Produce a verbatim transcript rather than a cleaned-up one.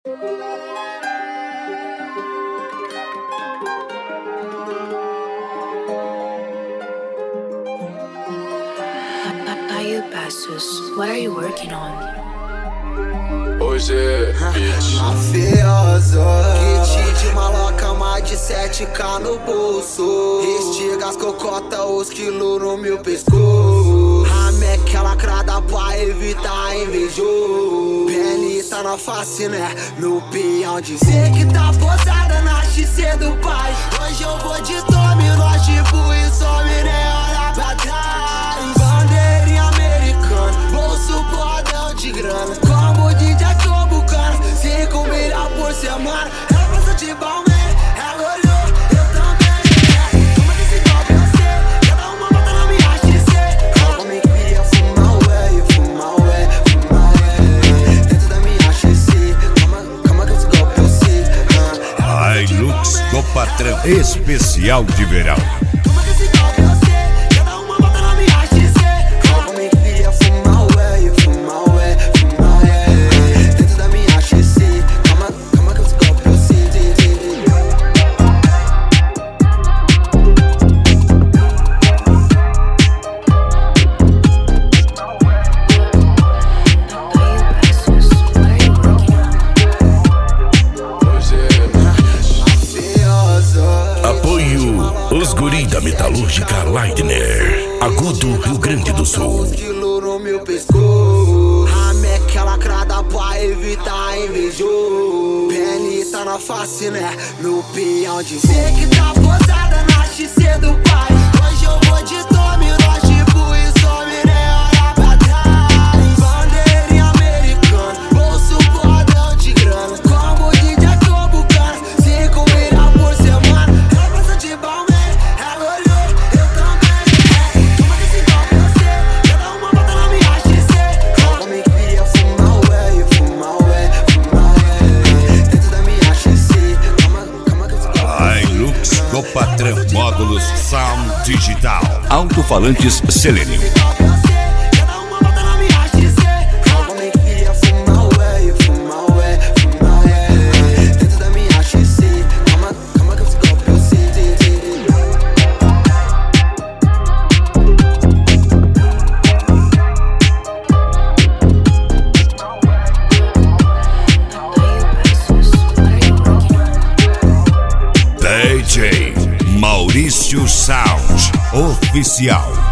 What are you working on? Hoje é bitch. Mafioso, kit de maloca, mais de sete K no bolso. Estiga as cocota, os quilos no meu pescoço. A meca lacrada pra evitar invejoso. Penita na face, né? No peão de cê que tá posada na X C do pai. Hoje eu vou de tome, nós tipo e some, né? Olha pra trás. Bandeirinha americana, bolso bordão de grana. Como D J tô bucana, cinco milhões por semana. Ela gosta de balmain, ela olhou, eu também. Toma desse golpe, eu sei, cada uma bota na minha X C. Homem queria fumar ué, fumar ué, fumar ué. Dentro da minha X C, calma, calma que esse golpe eu sei. Hilux do Patrão, especial de verão. Os guri da metalúrgica Lightner, Agudo, Rio Grande do Sul. Quilo no meu pescoço. A meca lacrada pra evitar invejoso. Penita na face, né? No peão de cê que tá posada na X C do pai. Hoje eu vou de tome, nós tipo e some, né? Olha pra trás. Bandeirinha americana, bolso bordão de grana. Como D J tô bucana, cinco milhões por semana. Ela gosta de balmain. Do Patrão, módulos Sound Digital, alto-falantes Selenium. D J Maurício Sound Oficial.